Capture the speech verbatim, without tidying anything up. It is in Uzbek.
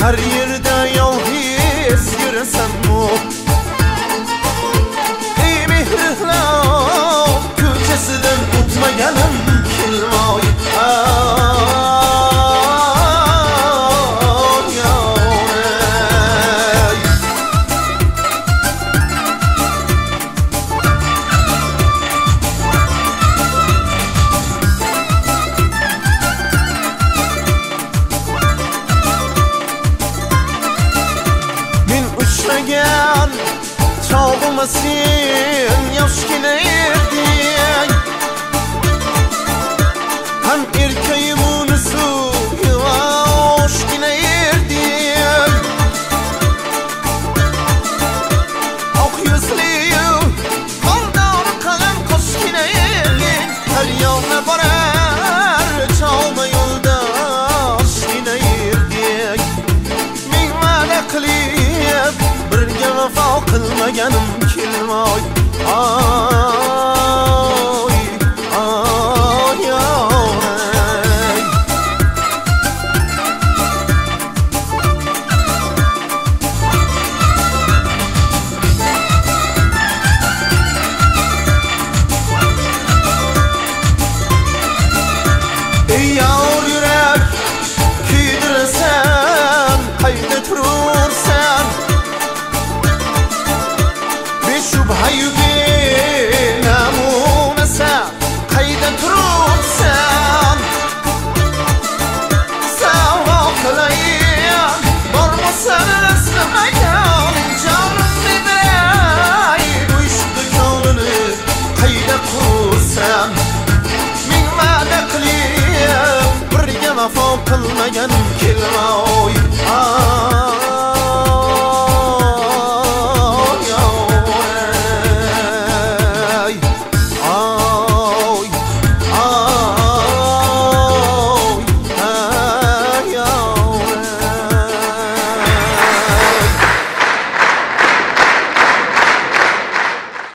Her yerde yolg'iz yurasanmi? Ey mehrixlov ko'chasidan o'tmaganim kelmoy. Uchragan chog'im sen yoshgina eding, ham erkayim unisi yoshgina eding. Oq yuzliyim qo'ldor qalam qo'shgina eding, har yoqqa borar chog'ma yo'ldoshgina eding. Ming va'da qilib birga vafo qilmaganim kelmoy. Oy, oy, oy. Ey yavr yurak kuydirsan, qayda turursan? Shubhayuge namunasa qayda turibsan? Savo qilayin bormasan islamagan jonimni beray, bu ish do'konini qayda qursan? Ming va'da qilib birga vafo qilmaganim kelmoy.